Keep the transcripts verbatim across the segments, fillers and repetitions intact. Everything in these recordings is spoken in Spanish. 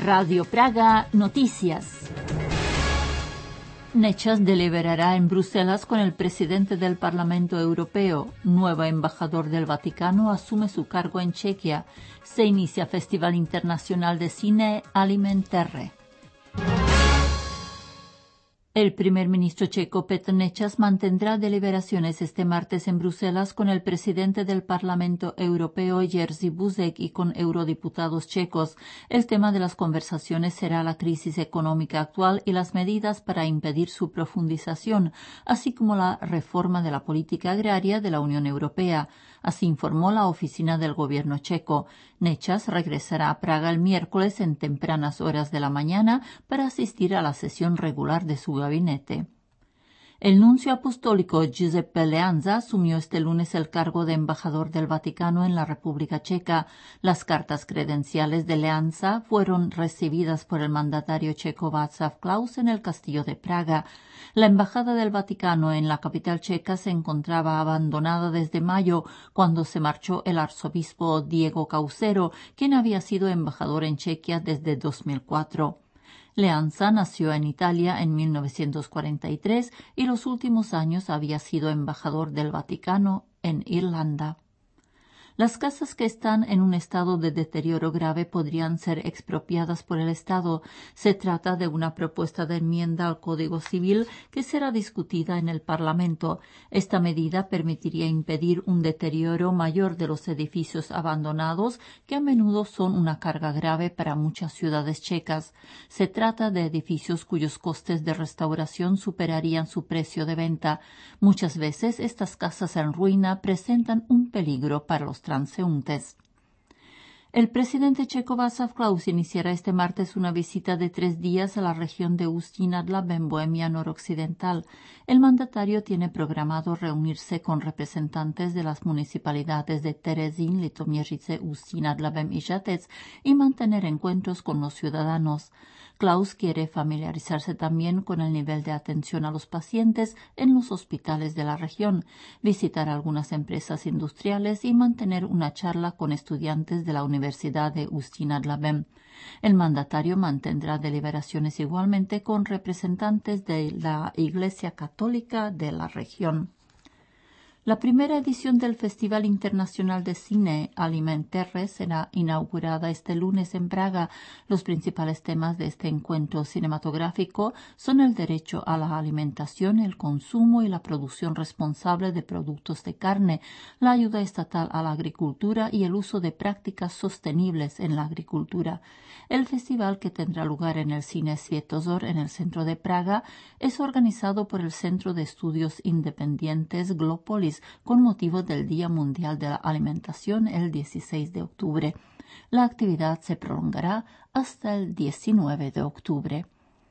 Radio Praga Noticias. Nečas deliberará en Bruselas con el presidente del Parlamento Europeo. Nuevo embajador del Vaticano asume su cargo en Chequia. Se inicia Festival Internacional de Cine Alimenterre. El primer ministro checo Petr Nečas mantendrá deliberaciones este martes en Bruselas con el presidente del Parlamento Europeo Jerzy Buzek y con eurodiputados checos. El tema de las conversaciones será la crisis económica actual y las medidas para impedir su profundización, así como la reforma de la política agraria de la Unión Europea. Así informó la oficina del gobierno checo. Nečas regresará a Praga el miércoles en tempranas horas de la mañana para asistir a la sesión regular de su gabinete. El nuncio apostólico Giuseppe Leanza asumió este lunes el cargo de embajador del Vaticano en la República Checa. Las cartas credenciales de Leanza fueron recibidas por el mandatario checo Václav Klaus en el Castillo de Praga. La embajada del Vaticano en la capital checa se encontraba abandonada desde mayo, cuando se marchó el arzobispo Diego Caucero, quien había sido embajador en Chequia desde dos mil cuatro. Leanza nació en Italia en mil novecientos cuarenta y tres y los últimos años había sido embajador del Vaticano en Irlanda. Las casas que están en un estado de deterioro grave podrían ser expropiadas por el Estado. Se trata de una propuesta de enmienda al Código Civil que será discutida en el Parlamento. Esta medida permitiría impedir un deterioro mayor de los edificios abandonados, que a menudo son una carga grave para muchas ciudades checas. Se trata de edificios cuyos costes de restauración superarían su precio de venta. Muchas veces estas casas en ruina presentan un peligro para los transeúntes. El presidente checo Václav Klaus iniciará este martes una visita de tres días a la región de Ústí nad Labem, Bohemia noroccidental. El mandatario tiene programado reunirse con representantes de las municipalidades de Terezín, Litoměřice, Ústí nad Labem y Žatec y mantener encuentros con los ciudadanos. Klaus quiere familiarizarse también con el nivel de atención a los pacientes en los hospitales de la región, visitar algunas empresas industriales y mantener una charla con estudiantes de la Universidad de Ústí nad Labem. El mandatario mantendrá deliberaciones igualmente con representantes de la Iglesia Católica de la región. La primera edición del Festival Internacional de Cine Alimenterre será inaugurada este lunes en Praga. Los principales temas de este encuentro cinematográfico son el derecho a la alimentación, el consumo y la producción responsable de productos de carne, la ayuda estatal a la agricultura y el uso de prácticas sostenibles en la agricultura. El festival, que tendrá lugar en el Cine Svietozor en el centro de Praga, es organizado por el Centro de Estudios Independientes Glopolis, con motivo del Día Mundial de la Alimentación el dieciséis de octubre. La actividad se prolongará hasta el diecinueve de octubre.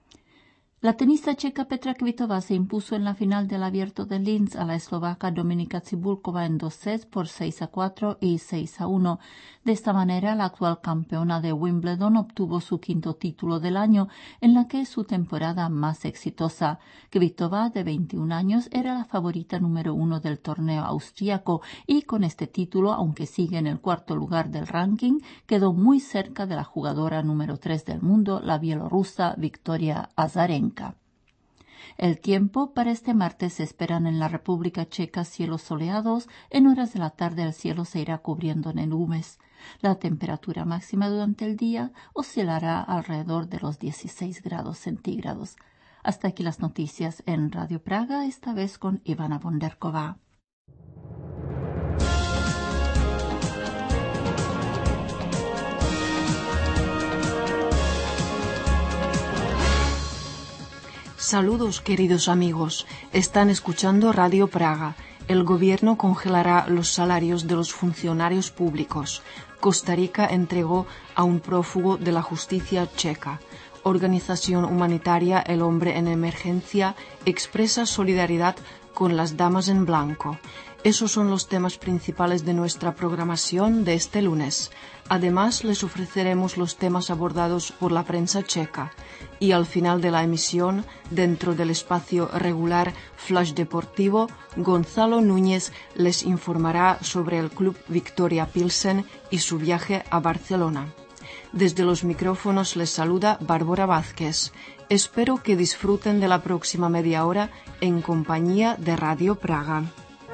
La tenista checa Petra Kvitova se impuso en la final del Abierto de Linz a la eslovaca Dominika Cibulková en dos sets por seis a cuatro y seis a uno. De esta manera, la actual campeona de Wimbledon obtuvo su quinto título del año, en la que es su temporada más exitosa. Kvitova, de veintiún años, era la favorita número uno del torneo austríaco y con este título, aunque sigue en el cuarto lugar del ranking, quedó muy cerca de la jugadora número tres del mundo, la bielorrusa Victoria Azarenka. El tiempo para este martes se esperan en la República Checa cielos soleados. En horas de la tarde el cielo se irá cubriendo de nubes. La temperatura máxima durante el día oscilará alrededor de los dieciséis grados centígrados. Hasta aquí las noticias en Radio Praga, esta vez con Ivana Bonderková. Saludos, queridos amigos. Están escuchando Radio Praga. El gobierno congelará los salarios de los funcionarios públicos. Costa Rica entregó a un prófugo de la justicia checa. Organización humanitaria El Hombre en Emergencia expresa solidaridad con las damas en blanco. Esos son los temas principales de nuestra programación de este lunes. Además, les ofreceremos los temas abordados por la prensa checa. Y al final de la emisión, dentro del espacio regular Flash Deportivo, Gonzalo Núñez les informará sobre el club Victoria Pilsen y su viaje a Barcelona. Desde los micrófonos les saluda Bárbara Vázquez. Espero que disfruten de la próxima media hora en compañía de Radio Praga.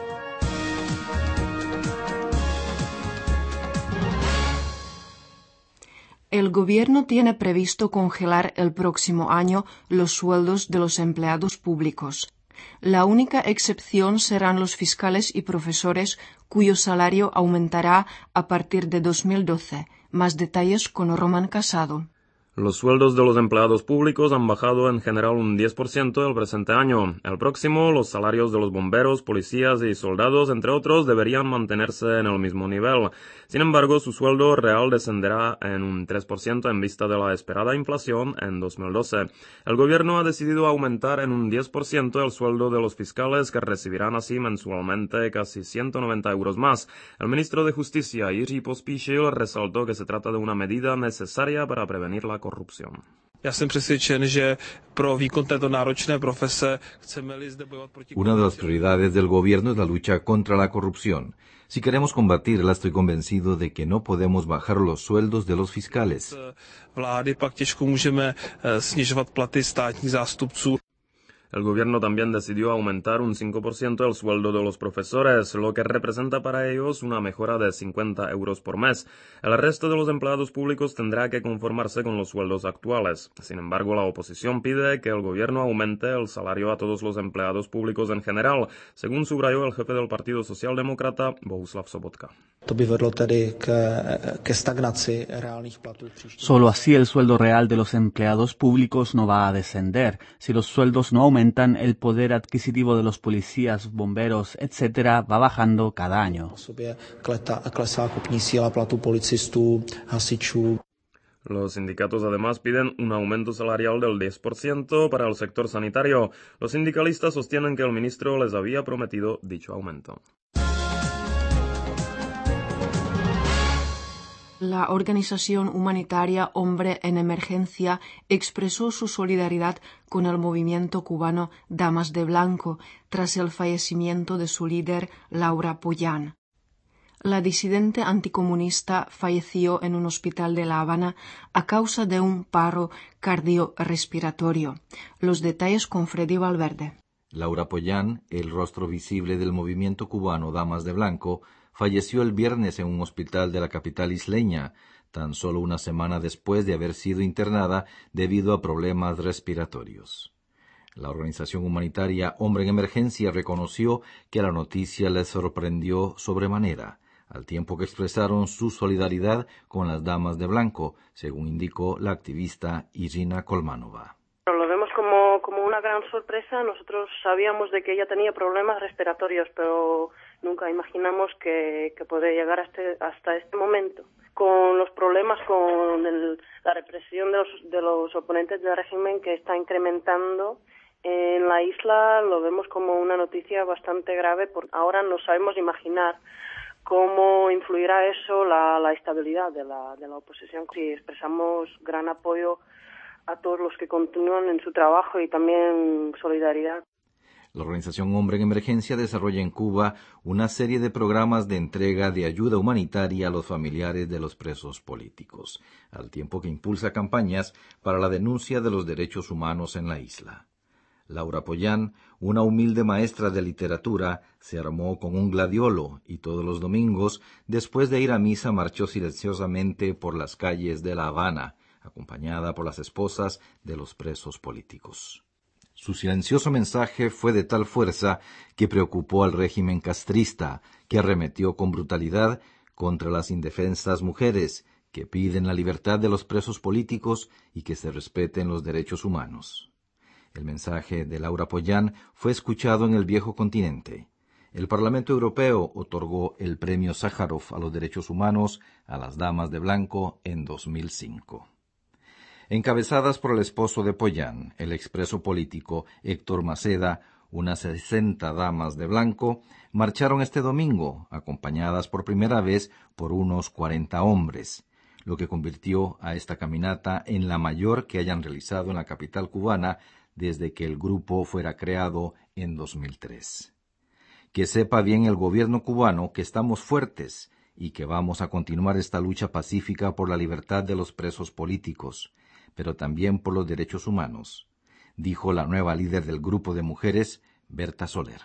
El gobierno tiene previsto congelar el próximo año los sueldos de los empleados públicos. La única excepción serán los fiscales y profesores, cuyo salario aumentará a partir de dos mil doce. Más detalles con Román Casado. Los sueldos de los empleados públicos han bajado en general un diez por ciento el presente año. El próximo, los salarios de los bomberos, policías y soldados, entre otros, deberían mantenerse en el mismo nivel. Sin embargo, su sueldo real descenderá en un tres por ciento en vista de la esperada inflación en dos mil doce. El gobierno ha decidido aumentar en un diez por ciento el sueldo de los fiscales, que recibirán así mensualmente casi ciento noventa euros más. El ministro de Justicia, Jiří Pospíšil, resaltó que se trata de una medida necesaria para prevenir la corrupción. Já jsem přesvědčen, že pro výkon této náročné profese chceme-li zde bojovat proti... Una de las prioridades del gobierno es la lucha contra la corrupción. Si queremos combatirla, estoy convencido de que no podemos bajar los sueldos de los fiscales. Vlády pak těžko můžeme snižovat platy státních zástupců. El gobierno también decidió aumentar un cinco por ciento el sueldo de los profesores, lo que representa para ellos una mejora de cincuenta euros por mes. El resto de los empleados públicos tendrá que conformarse con los sueldos actuales. Sin embargo, la oposición pide que el gobierno aumente el salario a todos los empleados públicos en general, según subrayó el jefe del Partido Socialdemócrata, Bohuslav Sobotka. Solo así el sueldo real de los empleados públicos no va a descender. Si los sueldos no aumentan, el poder adquisitivo de los policías, bomberos, etcétera, va bajando cada año. Los sindicatos además piden un aumento salarial del diez por ciento para el sector sanitario. Los sindicalistas sostienen que el ministro les había prometido dicho aumento. La organización humanitaria Hombre en Emergencia expresó su solidaridad con el movimiento cubano Damas de Blanco tras el fallecimiento de su líder Laura Pollán. La disidente anticomunista falleció en un hospital de La Habana a causa de un paro cardiorrespiratorio. Los detalles con Freddy Valverde. Laura Pollán, el rostro visible del movimiento cubano Damas de Blanco, falleció el viernes en un hospital de la capital isleña, tan solo una semana después de haber sido internada debido a problemas respiratorios. La organización humanitaria Hombre en Emergencia reconoció que la noticia les sorprendió sobremanera, al tiempo que expresaron su solidaridad con las Damas de Blanco, según indicó la activista Irina Kolmanova. Lo vemos como, como una gran sorpresa. Nosotros sabíamos de que ella tenía problemas respiratorios, pero nunca imaginamos que, que podría llegar hasta, hasta este momento. Con los problemas, con el, la represión de los, de los oponentes del régimen que está incrementando en la isla, lo vemos como una noticia bastante grave, porque ahora no sabemos imaginar cómo influirá eso la, la estabilidad de la, de la oposición. Si expresamos gran apoyo a todos los que continúan en su trabajo y también solidaridad. La organización Hombre en Emergencia desarrolla en Cuba una serie de programas de entrega de ayuda humanitaria a los familiares de los presos políticos, al tiempo que impulsa campañas para la denuncia de los derechos humanos en la isla. Laura Pollán, una humilde maestra de literatura, se armó con un gladiolo y todos los domingos, después de ir a misa, marchó silenciosamente por las calles de La Habana, acompañada por las esposas de los presos políticos. Su silencioso mensaje fue de tal fuerza que preocupó al régimen castrista, que arremetió con brutalidad contra las indefensas mujeres que piden la libertad de los presos políticos y que se respeten los derechos humanos. El mensaje de Laura Pollán fue escuchado en el viejo continente. El Parlamento Europeo otorgó el premio Sájarov a los derechos humanos a las Damas de Blanco en dos mil cinco. Encabezadas por el esposo de Pollán, el expreso político Héctor Maceda, unas sesenta damas de blanco, marcharon este domingo, acompañadas por primera vez por unos cuarenta hombres, lo que convirtió a esta caminata en la mayor que hayan realizado en la capital cubana desde que el grupo fuera creado en dos mil tres. Que sepa bien el gobierno cubano que estamos fuertes y que vamos a continuar esta lucha pacífica por la libertad de los presos políticos, pero también por los derechos humanos, dijo la nueva líder del grupo de mujeres, Berta Soler.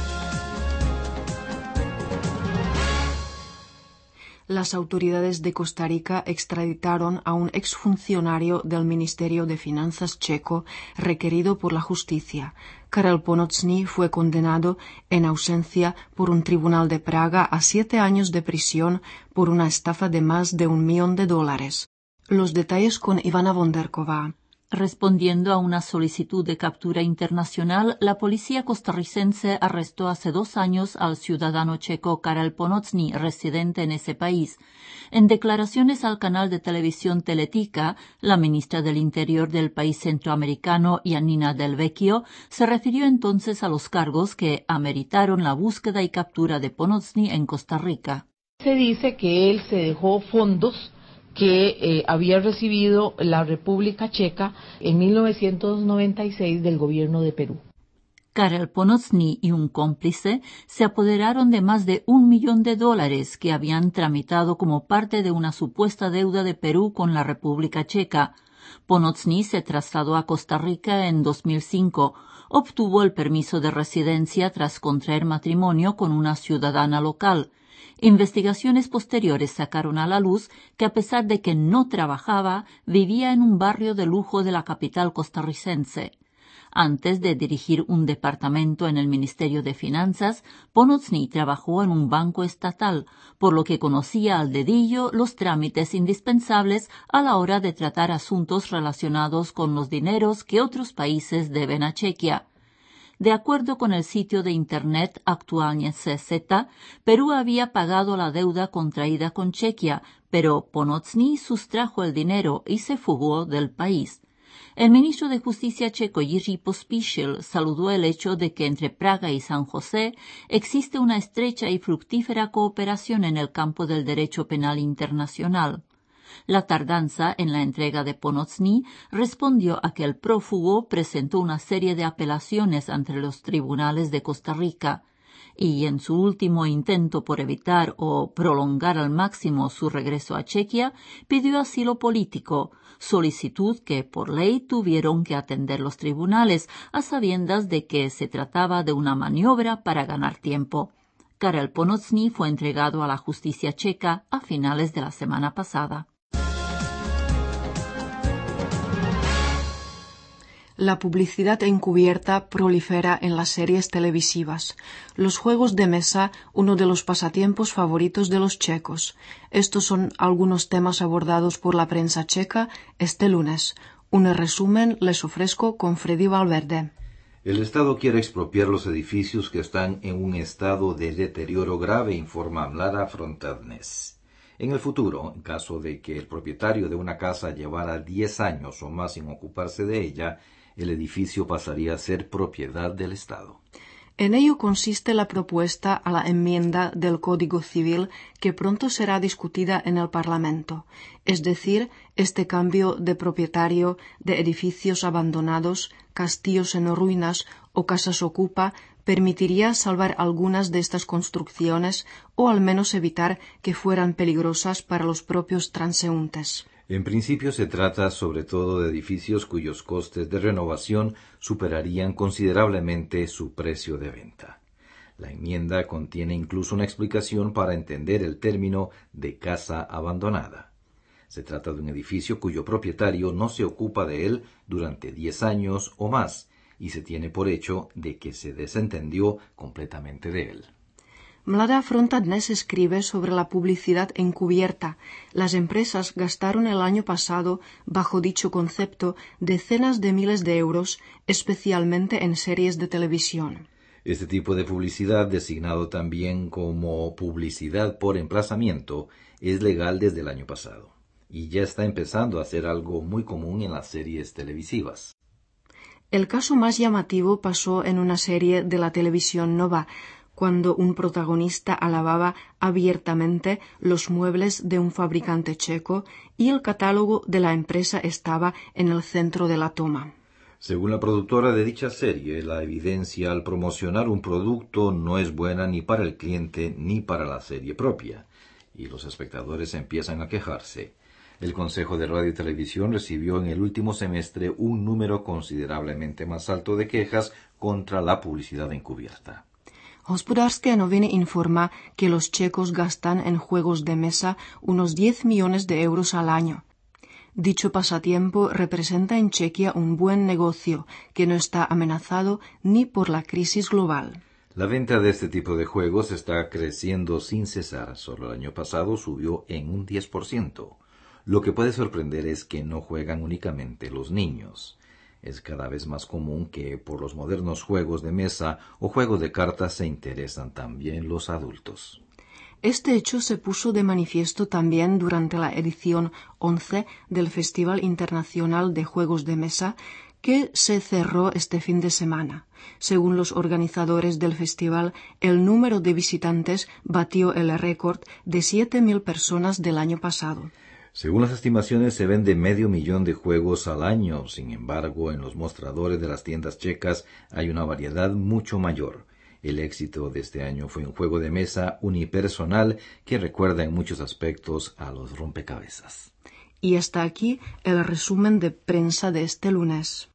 Las autoridades de Costa Rica extraditaron a un exfuncionario del Ministerio de Finanzas checo requerido por la justicia. Karel Ponocný fue condenado en ausencia por un tribunal de Praga a siete años de prisión por una estafa de más de un millón de dólares. Los detalles con Ivana Vonderkova. Respondiendo a una solicitud de captura internacional, la policía costarricense arrestó hace dos años al ciudadano checo Karel Ponocný, residente en ese país. En declaraciones al canal de televisión Teletica, la ministra del Interior del país centroamericano, Janina Del Vecchio, se refirió entonces a los cargos que ameritaron la búsqueda y captura de Ponocný en Costa Rica. Se dice que él se dejó fondos que eh, había recibido la República Checa en mil novecientos noventa y seis del gobierno de Perú. Karel Ponocný y un cómplice se apoderaron de más de un millón de dólares que habían tramitado como parte de una supuesta deuda de Perú con la República Checa. Ponocný se trasladó a Costa Rica en dos mil cinco. Obtuvo el permiso de residencia tras contraer matrimonio con una ciudadana local. Investigaciones posteriores sacaron a la luz que, a pesar de que no trabajaba, vivía en un barrio de lujo de la capital costarricense. Antes de dirigir un departamento en el Ministerio de Finanzas, Ponocný trabajó en un banco estatal, por lo que conocía al dedillo los trámites indispensables a la hora de tratar asuntos relacionados con los dineros que otros países deben a Chequia. De acuerdo con el sitio de Internet Aktualnie C Z, Perú había pagado la deuda contraída con Chequia, pero Ponocný sustrajo el dinero y se fugó del país. El ministro de Justicia checo Jiří Pospíšil saludó el hecho de que entre Praga y San José existe una estrecha y fructífera cooperación en el campo del derecho penal internacional. La tardanza en la entrega de Ponocný respondió a que el prófugo presentó una serie de apelaciones ante los tribunales de Costa Rica y, en su último intento por evitar o prolongar al máximo su regreso a Chequia, pidió asilo político, solicitud que por ley tuvieron que atender los tribunales, a sabiendas de que se trataba de una maniobra para ganar tiempo. Karel Ponocný fue entregado a la justicia checa a finales de la semana pasada. La publicidad encubierta prolifera en las series televisivas. Los juegos de mesa, uno de los pasatiempos favoritos de los checos. Estos son algunos temas abordados por la prensa checa este lunes. Un resumen les ofrezco con Freddy Valverde. El Estado quiere expropiar los edificios que están en un estado de deterioro grave, informa Mlada Frontadnes. En el futuro, en caso de que el propietario de una casa llevara diez años o más sin ocuparse de ella, el edificio pasaría a ser propiedad del Estado. En ello consiste la propuesta a la enmienda del Código Civil que pronto será discutida en el Parlamento. Es decir, este cambio de propietario de edificios abandonados, castillos en ruinas o casas ocupa permitiría salvar algunas de estas construcciones o al menos evitar que fueran peligrosas para los propios transeúntes. En principio se trata sobre todo de edificios cuyos costes de renovación superarían considerablemente su precio de venta. La enmienda contiene incluso una explicación para entender el término de casa abandonada. Se trata de un edificio cuyo propietario no se ocupa de él durante diez años o más y se tiene por hecho de que se desentendió completamente de él. Mlada Frontadnes escribe sobre la publicidad encubierta. Las empresas gastaron el año pasado, bajo dicho concepto, decenas de miles de euros, especialmente en series de televisión. Este tipo de publicidad, designado también como publicidad por emplazamiento, es legal desde el año pasado, y ya está empezando a ser algo muy común en las series televisivas. El caso más llamativo pasó en una serie de la televisión Nova, cuando un protagonista alababa abiertamente los muebles de un fabricante checo y el catálogo de la empresa estaba en el centro de la toma. Según la productora de dicha serie, la evidencia al promocionar un producto no es buena ni para el cliente ni para la serie propia, y los espectadores empiezan a quejarse. El Consejo de Radio y Televisión recibió en el último semestre un número considerablemente más alto de quejas contra la publicidad encubierta. Hospodářské noviny informa que los checos gastan en juegos de mesa unos diez millones de euros al año. Dicho pasatiempo representa en Chequia un buen negocio que no está amenazado ni por la crisis global. La venta de este tipo de juegos está creciendo sin cesar. Solo el año pasado subió en un diez por ciento. Lo que puede sorprender es que no juegan únicamente los niños. Es cada vez más común que por los modernos juegos de mesa o juegos de cartas se interesan también los adultos. Este hecho se puso de manifiesto también durante la edición once del Festival Internacional de Juegos de Mesa, que se cerró este fin de semana. Según los organizadores del festival, el número de visitantes batió el récord de siete mil personas del año pasado. Según las estimaciones, se vende medio millón de juegos al año. Sin embargo, en los mostradores de las tiendas checas hay una variedad mucho mayor. El éxito de este año fue un juego de mesa unipersonal que recuerda en muchos aspectos a los rompecabezas. Y hasta aquí el resumen de prensa de este lunes.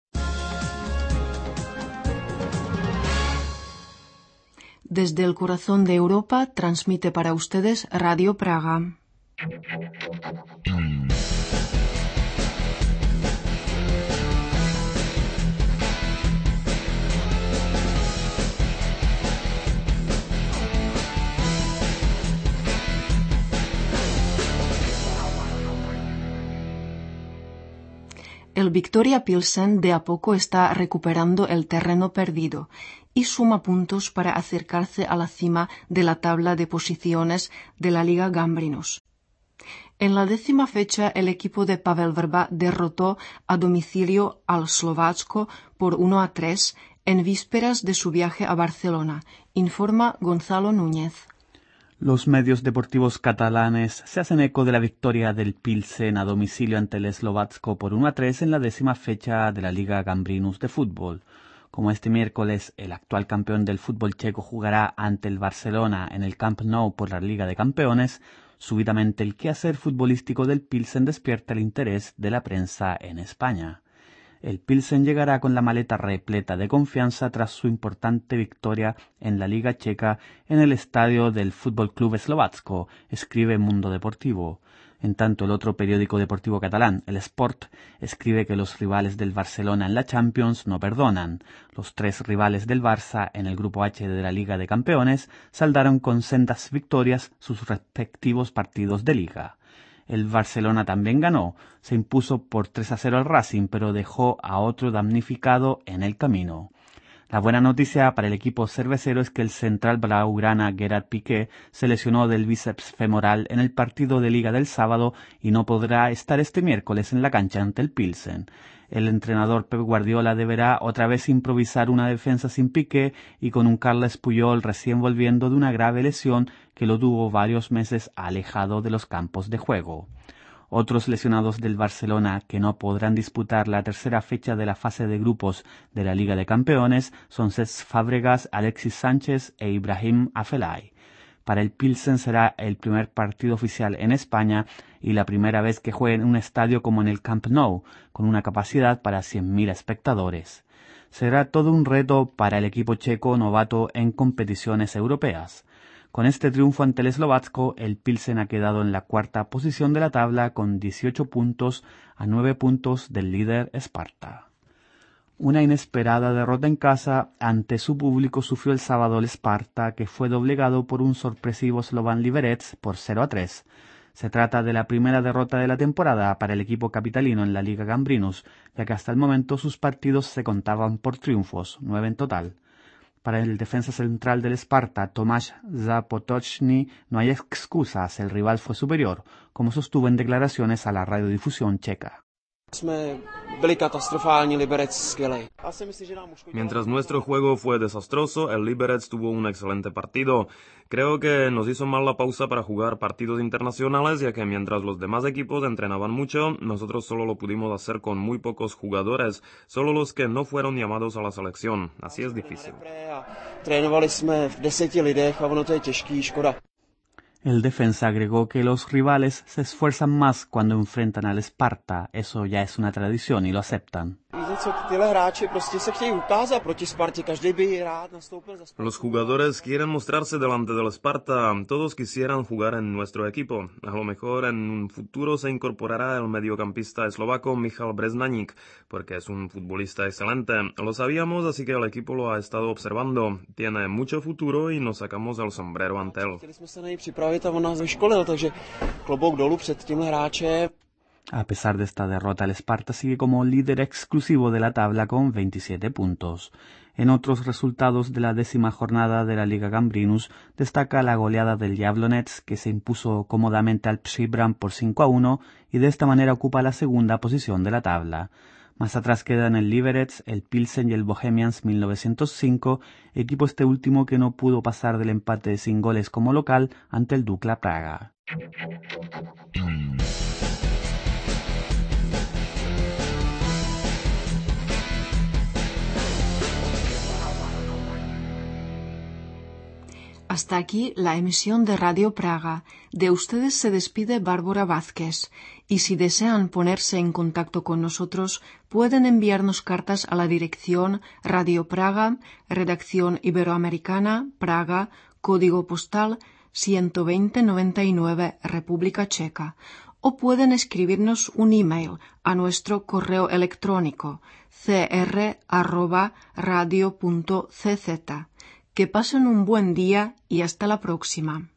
Desde el corazón de Europa transmite para ustedes Radio Praga. El Victoria Pilsen de a poco está recuperando el terreno perdido y suma puntos para acercarse a la cima de la tabla de posiciones de la Liga Gambrinus. En la décima fecha, el equipo de Pavel Vrba derrotó a domicilio al Slovácko por uno a tres en vísperas de su viaje a Barcelona, informa Gonzalo Núñez. Los medios deportivos catalanes se hacen eco de la victoria del Pilsen a domicilio ante el Eslovácko por uno a tres en la décima fecha de la Liga Gambrinus de fútbol. Como este miércoles el actual campeón del fútbol checo jugará ante el Barcelona en el Camp Nou por la Liga de Campeones, súbitamente el quehacer futbolístico del Pilsen despierta el interés de la prensa en España. El Pilsen llegará con la maleta repleta de confianza tras su importante victoria en la Liga Checa en el estadio del Fútbol Club Eslovácko, escribe Mundo Deportivo. En tanto, el otro periódico deportivo catalán, El Sport, escribe que los rivales del Barcelona en la Champions no perdonan. Los tres rivales del Barça en el Grupo H de la Liga de Campeones saldaron con sendas victorias sus respectivos partidos de Liga. El Barcelona también ganó, se impuso por tres a cero al Racing, pero dejó a otro damnificado en el camino. La buena noticia para el equipo cervecero es que el central blaugrana Gerard Piqué se lesionó del bíceps femoral en el partido de Liga del sábado y no podrá estar este miércoles en la cancha ante el Pilsen. El entrenador Pep Guardiola deberá otra vez improvisar una defensa sin Piqué y con un Carles Puyol recién volviendo de una grave lesión que lo tuvo varios meses alejado de los campos de juego. Otros lesionados del Barcelona que no podrán disputar la tercera fecha de la fase de grupos de la Liga de Campeones son Cesc Fábregas, Alexis Sánchez e Ibrahim Afellay. Para el Pilsen será el primer partido oficial en España y la primera vez que juegue en un estadio como en el Camp Nou, con una capacidad para cien mil espectadores. Será todo un reto para el equipo checo novato en competiciones europeas. Con este triunfo ante el Eslovácko, el Pilsen ha quedado en la cuarta posición de la tabla con dieciocho puntos a nueve puntos del líder Sparta. Una inesperada derrota en casa ante su público sufrió el sábado el Sparta, que fue doblegado por un sorpresivo Slovan Liberec por cero a tres. Se trata de la primera derrota de la temporada para el equipo capitalino en la Liga Gambrinus, ya que hasta el momento sus partidos se contaban por triunfos, nueve en total. Para el defensa central del Sparta, Tomáš Zapotočný, no hay excusas, el rival fue superior, como sostuvo en declaraciones a la radiodifusión checa. Mientras nuestro juego fue desastroso, el Liberec tuvo un excelente partido. Creo que nos hizo mal la pausa para jugar partidos internacionales, ya que mientras los demás equipos entrenaban mucho, nosotros solo lo pudimos hacer con muy pocos jugadores, solo los que no fueron llamados a la selección. Así es difícil. El defensa agregó que los rivales se esfuerzan más cuando enfrentan al Sparta, eso ya es una tradición y lo aceptan. Los jugadores quieren mostrarse delante del Sparta, todos quisieran jugar en nuestro equipo. A lo mejor en un futuro se incorporará el mediocampista eslovaco Michal Breznaník, porque es un futbolista excelente. Lo sabíamos, así que el equipo lo ha estado observando. Tiene mucho futuro y nos sacamos el sombrero ante él. A pesar de esta derrota, el Sparta sigue como líder exclusivo de la tabla con veintisiete puntos. En otros resultados de la décima jornada de la Liga Gambrinus destaca la goleada del Jablonec, que se impuso cómodamente al Przybram por cinco a uno y de esta manera ocupa la segunda posición de la tabla. Más atrás quedan el Liberec, el Pilsen y el Bohemians mil novecientos cinco, equipo este último que no pudo pasar del empate sin goles como local ante el Dukla Praga. Hasta aquí la emisión de Radio Praga. De ustedes se despide Bárbara Vázquez. Y si desean ponerse en contacto con nosotros, pueden enviarnos cartas a la dirección Radio Praga, Redacción Iberoamericana, Praga, Código Postal ciento veinte noventa y nueve, República Checa. O pueden escribirnos un email a nuestro correo electrónico c r arroba radio punto c z. Que pasen un buen día y hasta la próxima.